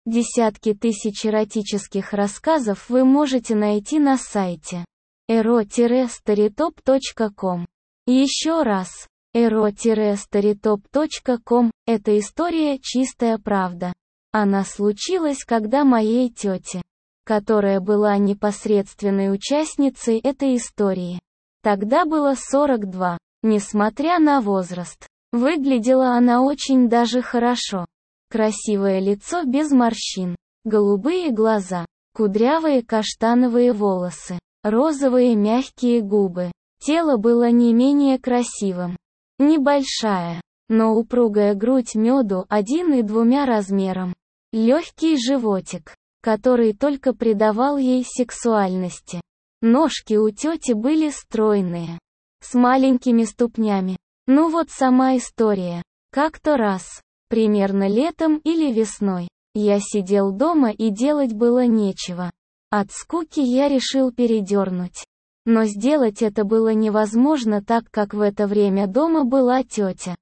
Десятки тысяч эротических рассказов вы можете найти на сайте ero-storytop.com. Еще раз, ero-storytop.com – это история чистая правда. Она случилась, когда моей тете, которая была непосредственной участницей этой истории, тогда было 42, несмотря на возраст. Выглядела она очень даже хорошо. Красивое лицо без морщин, голубые глаза, кудрявые каштановые волосы, розовые мягкие губы. Тело было не менее красивым. Небольшая, но упругая грудь меду 1 и 2 размером. Легкий животик, который только придавал ей сексуальности. Ножки у тети были стройные, с маленькими ступнями. Ну вот сама история. Как-то раз, примерно летом или весной, я сидел дома и делать было нечего. От скуки я решил передернуть. Но сделать это было невозможно, так как в это время дома была тетя.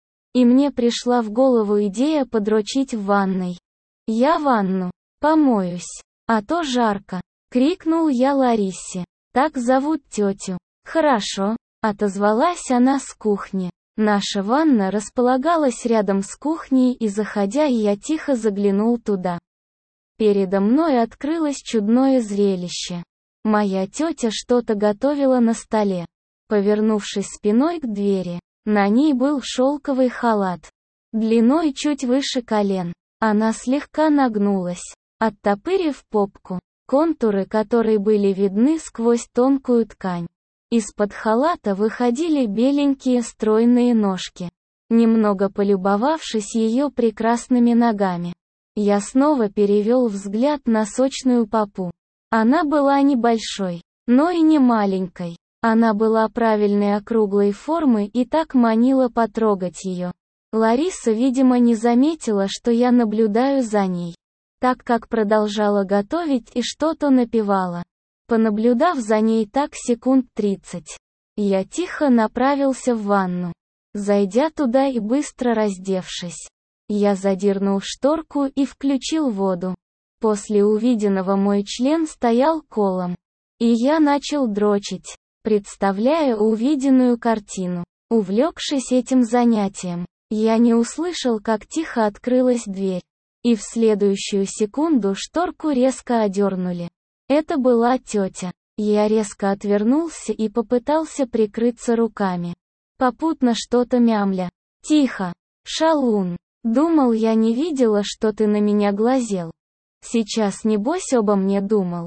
И мне пришла в голову идея подрочить в ванной. «Я ванну помоюсь, а то жарко», — крикнул я Ларисе. «Так зовут тетю». «Хорошо», — отозвалась она с кухни. Наша ванна располагалась рядом с кухней, и заходя, я тихо заглянул туда. Передо мной открылось чудное зрелище. Моя тетя что-то готовила на столе. Повернувшись спиной к двери, на ней был шелковый халат, длиной чуть выше колен. Она слегка нагнулась, оттопырив попку, контуры которой были видны сквозь тонкую ткань. Из-под халата выходили беленькие стройные ножки. Немного полюбовавшись ее прекрасными ногами, я снова перевел взгляд на сочную попу. Она была небольшой, но и не маленькой. Она была правильной округлой формы и так манила потрогать ее. Лариса, видимо, не заметила, что я наблюдаю за ней, так как продолжала готовить и что-то напевала. Понаблюдав за ней так секунд 30, я тихо направился в ванну. Зайдя туда и быстро раздевшись, я задернул шторку и включил воду. После увиденного мой член стоял колом, и я начал дрочить, представляя увиденную картину. Увлекшись этим занятием, я не услышал, как тихо открылась дверь, и в следующую секунду шторку резко одернули. Это была тетя. Я резко отвернулся и попытался прикрыться руками, попутно что-то мямля. «Тихо, шалун! Думал, я не видела, что ты на меня глазел. Сейчас небось обо мне думал».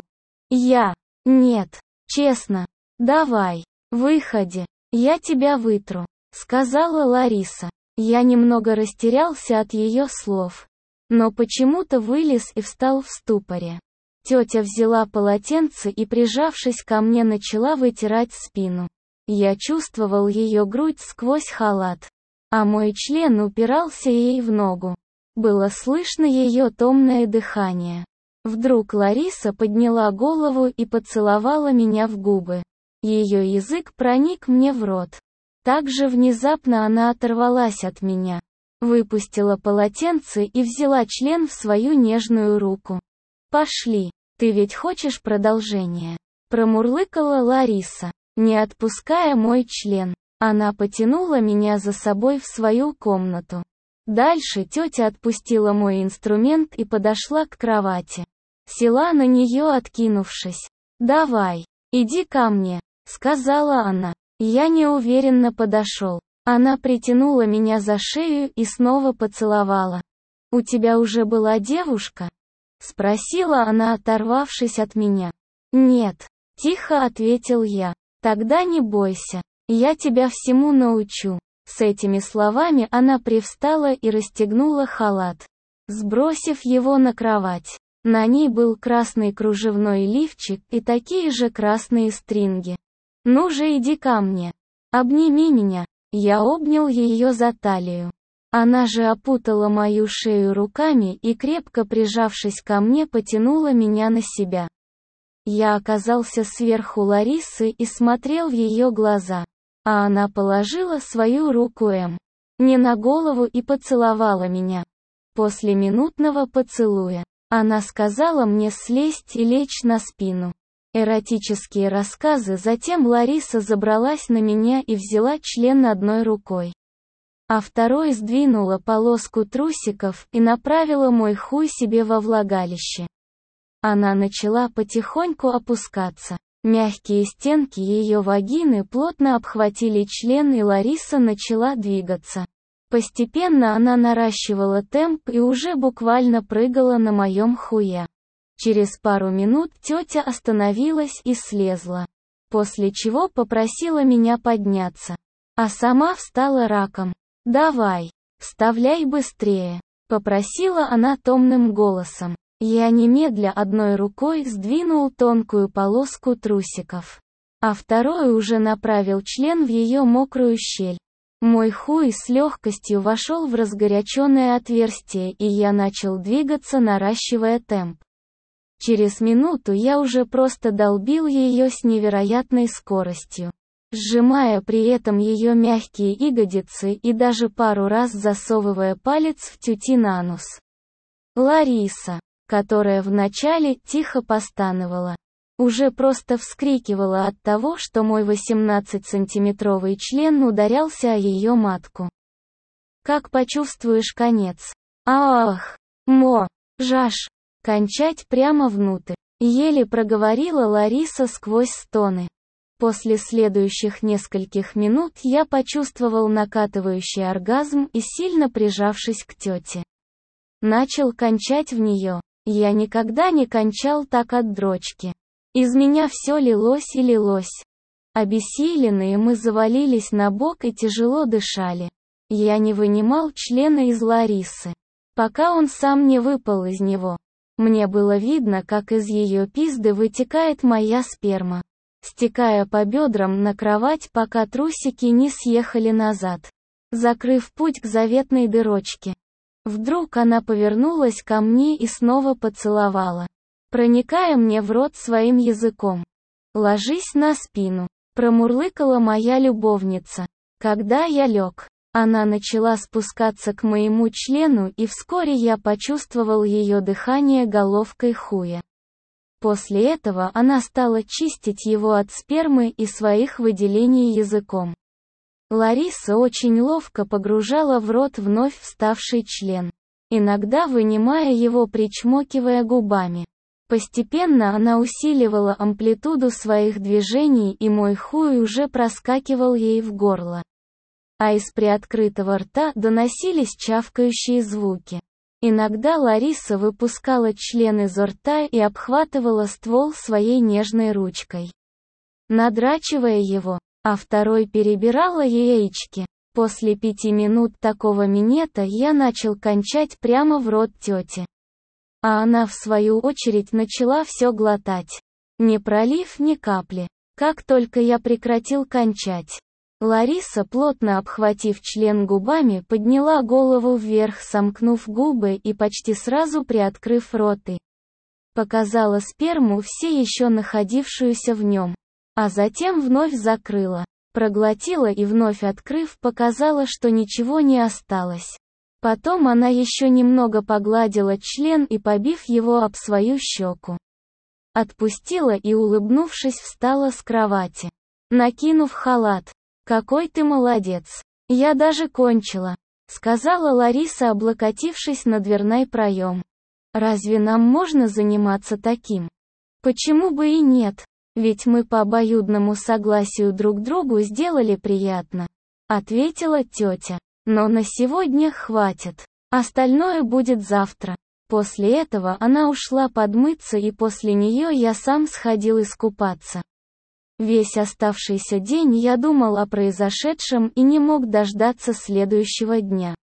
«Нет, честно. Давай, выходи, я тебя вытру», — сказала Лариса. Я немного растерялся от ее слов, но почему-то вылез и встал в ступоре. Тетя взяла полотенце и, прижавшись ко мне, начала вытирать спину. Я чувствовал ее грудь сквозь халат, а мой член упирался ей в ногу. Было слышно ее томное дыхание. Вдруг Лариса подняла голову и поцеловала меня в губы. Ее язык проник мне в рот. Так же внезапно она оторвалась от меня, выпустила полотенце и взяла член в свою нежную руку. «Пошли, ты ведь хочешь продолжения?» Промурлыкала Лариса, не отпуская мой член. Она потянула меня за собой в свою комнату. Дальше тетя отпустила мой инструмент и подошла к кровати. Села на нее, откинувшись. «Давай, иди ко мне», — сказала она. Я неуверенно подошел. Она притянула меня за шею и снова поцеловала. «У тебя уже была девушка?» — спросила она, оторвавшись от меня. «Нет», — тихо ответил я. «Тогда не бойся, я тебя всему научу». С этими словами она привстала и расстегнула халат, сбросив его на кровать. На ней был красный кружевной лифчик и такие же красные стринги. «Ну же, иди ко мне. Обними меня». Я обнял ее за талию. Она же опутала мою шею руками и, крепко прижавшись ко мне, потянула меня на себя. Я оказался сверху Ларисы и смотрел в ее глаза, а она положила свою руку мне на голову и поцеловала меня. После минутного поцелуя, она сказала мне слезть и лечь на спину. Эротические рассказы. Затем Лариса забралась на меня и взяла член одной рукой, а второй сдвинула полоску трусиков и направила мой хуй себе во влагалище. Она начала потихоньку опускаться. Мягкие стенки ее вагины плотно обхватили член, и Лариса начала двигаться. Постепенно она наращивала темп и уже буквально прыгала на моем хуе. Через пару минут тетя остановилась и слезла, после чего попросила меня подняться, а сама встала раком. «Давай, вставляй быстрее», — попросила она томным голосом. Я немедля одной рукой сдвинул тонкую полоску трусиков, а второй уже направил член в ее мокрую щель. Мой хуй с легкостью вошел в разгоряченное отверстие, и я начал двигаться, наращивая темп. Через минуту я уже просто долбил ее с невероятной скоростью, сжимая при этом ее мягкие ягодицы и даже пару раз засовывая палец в тетин анус. Лариса, которая вначале тихо постановала, уже просто вскрикивала от того, что мой 18-сантиметровый член ударялся о ее матку. «Как почувствуешь конец?» «Ах! Жаж! Кончать прямо внутрь!» Еле проговорила Лариса сквозь стоны. После следующих нескольких минут я почувствовал накатывающий оргазм и, сильно прижавшись к тете, начал кончать в нее. Я никогда не кончал так от дрочки. Из меня все лилось и лилось. Обессиленные мы завалились на бок и тяжело дышали. Я не вынимал члена из Ларисы, пока он сам не выпал из него. Мне было видно, как из ее пизды вытекает моя сперма, стекая по бедрам на кровать, пока трусики не съехали назад, закрыв путь к заветной дырочке. Вдруг она повернулась ко мне и снова поцеловала, проникая мне в рот своим языком. «Ложись на спину», — промурлыкала моя любовница. Когда я лег, она начала спускаться к моему члену, и вскоре я почувствовал ее дыхание головкой хуя. После этого она стала чистить его от спермы и своих выделений языком. Лариса очень ловко погружала в рот вновь вставший член, иногда вынимая его, причмокивая губами. Постепенно она усиливала амплитуду своих движений, и мой хуй уже проскакивал ей в горло, а из приоткрытого рта доносились чавкающие звуки. Иногда Лариса выпускала член изо рта и обхватывала ствол своей нежной ручкой, надрачивая его, а второй перебирала яички. После 5 минут такого минета я начал кончать прямо в рот тети, а она в свою очередь начала все глотать, не пролив ни капли. Как только я прекратил кончать, Лариса, плотно обхватив член губами, подняла голову вверх, сомкнув губы и почти сразу приоткрыв рот, и показала сперму, все еще находившуюся в нем, а затем вновь закрыла, проглотила и, вновь открыв, показала, что ничего не осталось. Потом она еще немного погладила член и, побив его об свою щеку, отпустила и, улыбнувшись, встала с кровати, накинув халат. «Какой ты молодец! Я даже кончила», — сказала Лариса, облокотившись на дверной проем. «Разве нам можно заниматься таким? Почему бы и нет? Ведь мы по обоюдному согласию друг другу сделали приятно», — ответила тетя. «Но на сегодня хватит. Остальное будет завтра». После этого она ушла подмыться, и после нее я сам сходил искупаться. Весь оставшийся день я думал о произошедшем и не мог дождаться следующего дня.